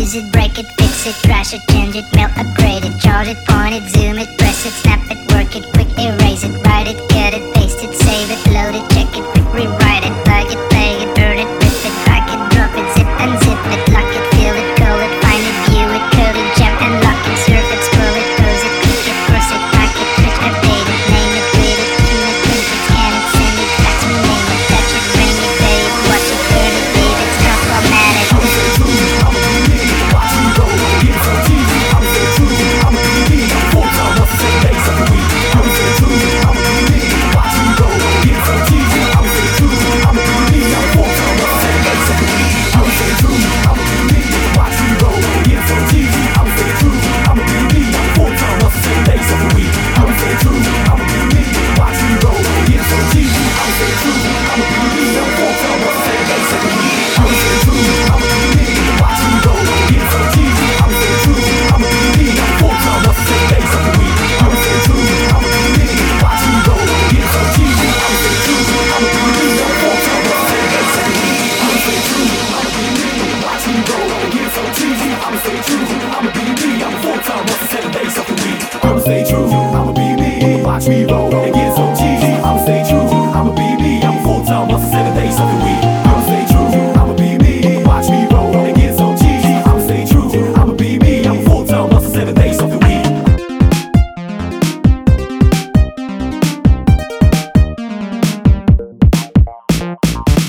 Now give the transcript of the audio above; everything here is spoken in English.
use it, break it, fix it, trash it, change it, melt, upgrade it, chart it, point it, zoom it, press it, snap it, work it, quick erase it, write it, cut it, paste it, save it, load it, check it, quick rewrite it, plug it, play it, burn it, rip it, drag it, drop it, zip unzip it, lock it, fill it, call it, find it, view it, code it, jump and lock it, surf it, scroll it, pose it, click it, cross it, pack it, switch, update it, name it, read it, tune it, print it, scan it, send it, fax, rename it, touch it, bring it, pay it, watch it, burn it, leave it, stop, format it. I'ma stay true, I'ma be me, watch me go, get so cheesy. I'ma stay true, I'ma be me, I'm full time, what's the same days of the week. I'ma stay true, I'ma be me, watch me go, get so cheesy. I'ma stay true, I'ma be me, I'm full time, what's the same days of the week. I'ma stay true, I'ma be me, watch me go, get so cheesy. I'ma stay true, I'ma be me, I'm full time, what's the same days of the week. I'ma stay true, I'ma be me, watch me go, get so cheesy. I'ma stay true, I'ma be me, I'm full time, what's the same days of the week. I'ma stay true, I'ma be me, watch me go, get so cheesy. I'ma stay true, I'ma be me, I'm full time, what's the same days of the week. I'ma stay true, I'ma be me, watch me go, get so cheesy. I'ma stay true, I'ma be me, I'm full time, what's the same days of the week. I'ma stay true, I'ma be me, watch me go, get so cheesy. I'ma stay true, I'ma be me, I'm full time, what's the same days of the week. I'ma stay true, I'ma be me, watch me roll.